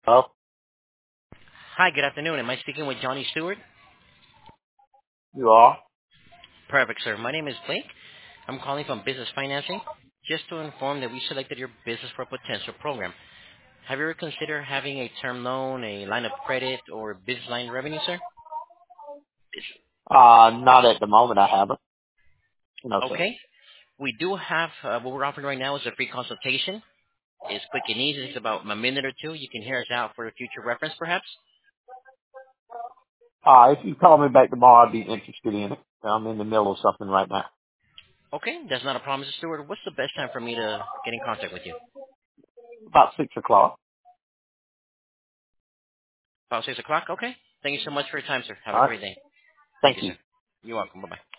Oh, Hi, good afternoon. Am I speaking with Johnny Stewart? you are? Perfect, sir. My name is Blake. I'm calling from Business Financing just to inform that we selected your business for a potential program. Have you ever considered having a term loan, a line of credit, or business line revenue, sir? Not at the moment. I haven't. No, sir. Okay. We do have, what we're offering right now is a free consultation. It's quick and easy. It's about a minute or two. You can hear us out for future reference, perhaps. If you call me back tomorrow, I'd be interested in it. I'm in the middle of something right now. Okay, that's not a problem, Mr. Stewart. What's the best time for me to get in contact with you? About 6 o'clock. About 6 o'clock? Okay. Thank you so much for your time, sir. Have All a right. great day. Thank Thank you, you. sir. You're welcome. Bye-bye.